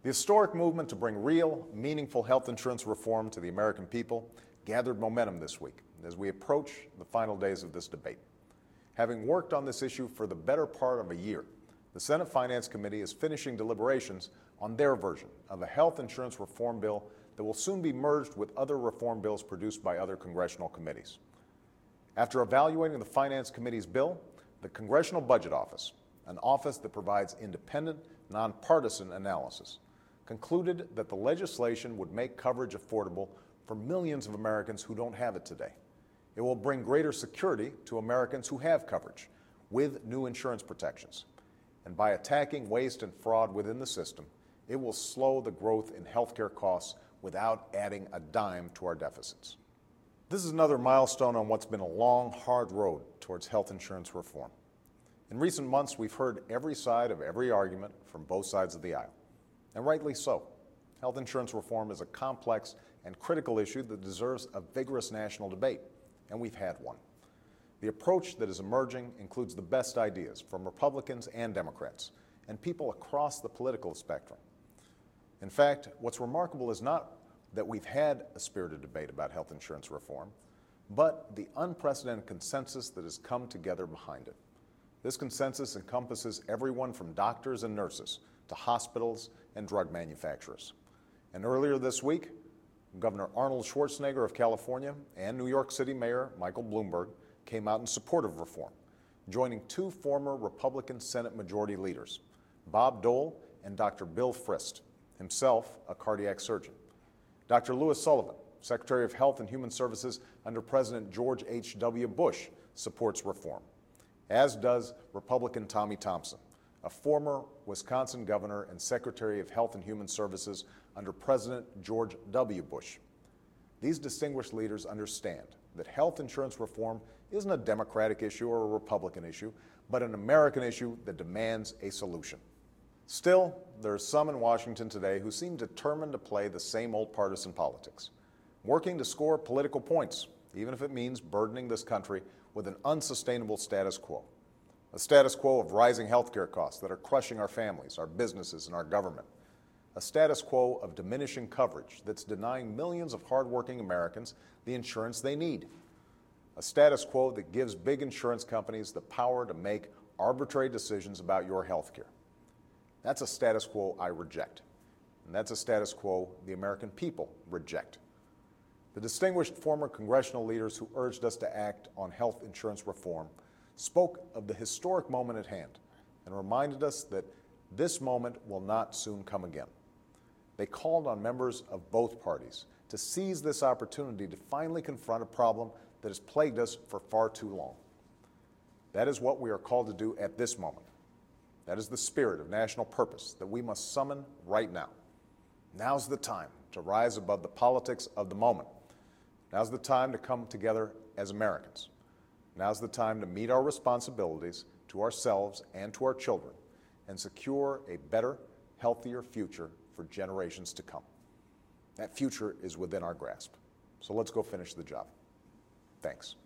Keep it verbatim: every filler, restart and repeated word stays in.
The historic movement to bring real, meaningful health insurance reform to the American people gathered momentum this week as we approach the final days of this debate. Having worked on this issue for the better part of a year, the Senate Finance Committee is finishing deliberations on their version of a health insurance reform bill that will soon be merged with other reform bills produced by other congressional committees. After evaluating the Finance Committee's bill, the Congressional Budget Office, an office that provides independent, nonpartisan analysis, concluded that the legislation would make coverage affordable for millions of Americans who don't have it today. It will bring greater security to Americans who have coverage with new insurance protections. And by attacking waste and fraud within the system, it will slow the growth in healthcare costs without adding a dime to our deficits. This is another milestone on what's been a long, hard road towards health insurance reform. In recent months, we've heard every side of every argument from both sides of the aisle. And rightly so. Health insurance reform is a complex and critical issue that deserves a vigorous national debate, and we've had one. The approach that is emerging includes the best ideas from Republicans and Democrats, and people across the political spectrum. In fact, what's remarkable is not that we've had a spirited debate about health insurance reform, but the unprecedented consensus that has come together behind it. This consensus encompasses everyone from doctors and nurses to hospitals and drug manufacturers. And earlier this week, Governor Arnold Schwarzenegger of California and New York City Mayor Michael Bloomberg came out in support of reform, joining two former Republican Senate Majority Leaders, Bob Dole and Doctor Bill Frist, himself a cardiac surgeon. Doctor Louis Sullivan, Secretary of Health and Human Services under President George H W Bush, supports reform, as does Republican Tommy Thompson, a former Wisconsin governor and Secretary of Health and Human Services under President George W. Bush. These distinguished leaders understand that health insurance reform isn't a Democratic issue or a Republican issue, but an American issue that demands a solution. Still, there are some in Washington today who seem determined to play the same old partisan politics, working to score political points, even if it means burdening this country with an unsustainable status quo. A status quo of rising healthcare costs that are crushing our families, our businesses, and our government. A status quo of diminishing coverage that's denying millions of hardworking Americans the insurance they need. A status quo that gives big insurance companies the power to make arbitrary decisions about your healthcare. That's a status quo I reject. And that's a status quo the American people reject. The distinguished former congressional leaders who urged us to act on health insurance reform spoke of the historic moment at hand and reminded us that this moment will not soon come again. They called on members of both parties to seize this opportunity to finally confront a problem that has plagued us for far too long. That is what we are called to do at this moment. That is the spirit of national purpose that we must summon right now. Now's the time to rise above the politics of the moment. Now's the time to come together as Americans. Now's the time to meet our responsibilities to ourselves and to our children and secure a better, healthier future for generations to come. That future is within our grasp. So let's go finish the job. Thanks.